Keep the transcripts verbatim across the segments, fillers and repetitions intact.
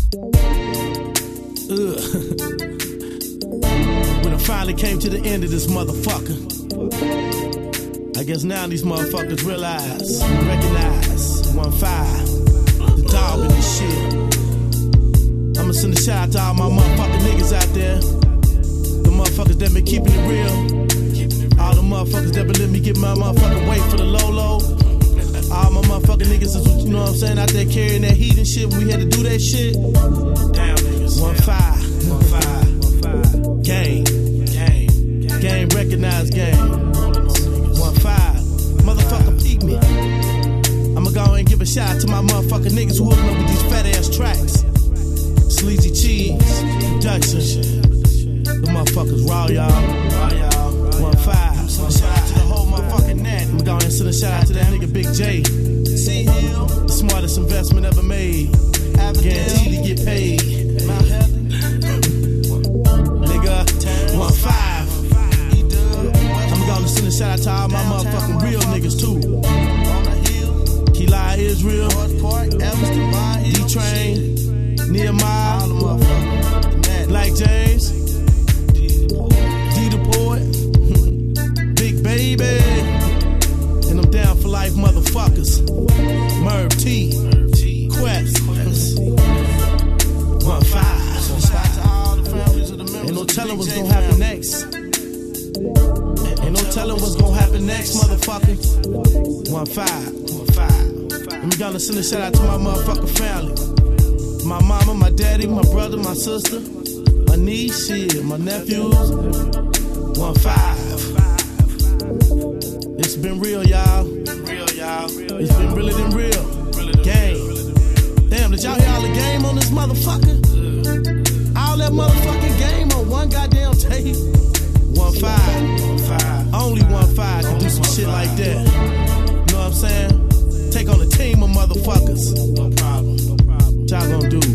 Ugh. When I finally came to the end of this motherfucker, I guess now these motherfuckers realize, recognize, one five, the dog in this shit. I'ma send a shout out to all my motherfucking niggas out there, the motherfuckers that been keeping it real, all the motherfuckers that been letting me get my motherfucking weight for the low low. All my motherfucking niggas is, you know what I'm saying, out there carrying that heat and shit when we had to do that shit. Damn niggas. One five, one five, one five. Game, game, game, recognized game. One five, motherfucker peep me. I'ma go and give a shout out to my motherfucking niggas who hooking up with these fat ass tracks. Sleazy Cheese, production. The motherfuckers raw, y'all. One five. Shout out to the whole motherfucking net. I'ma go and send a shout out to that nigga Big J. See him? The smartest investment ever made. Guaranteed to get paid. Nigga, one five. I'ma go and send a shout out to all my motherfucking real niggas too. Keli Israel, D-Train, Nehemiah, Black James, D the Poet, Big Baby, and I'm down for life motherfuckers. Merv T, Quest, one five. Ain't no telling what's gonna happen next. Ain't no telling what's gonna happen next, motherfucker. One five, one five. I'm gonna send a shout out to my motherfucking family. My mama, my daddy, my brother, my sister, my niece, shit, my nephews. One five. It's been real, y'all. It's been realer than real. Game. Damn, did y'all hear all the game on this motherfucker? All that motherfucking game on one goddamn tape. One five. Only one five can do some shit like that. You know what I'm saying? Take on a team of motherfuckers. No problem. What y'all gonna do?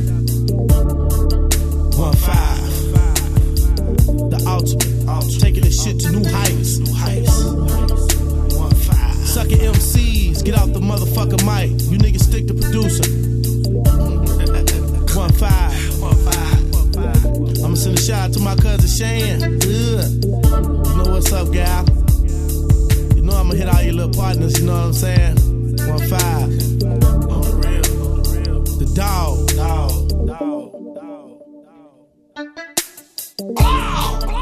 One five. The ultimate. Taking this shit to new heights. New heights. One five. Sucking M Cs. Get off the motherfucking mic. You niggas stick to producer. One five. One five. I'ma send a shout out to my cousin Shan. Ugh. You know what's up, gal? You know I'ma hit all your little partners. You know what I'm saying? One five. On the real, on the real. The dog. Dog. Dog. Dog. Dog. Oh!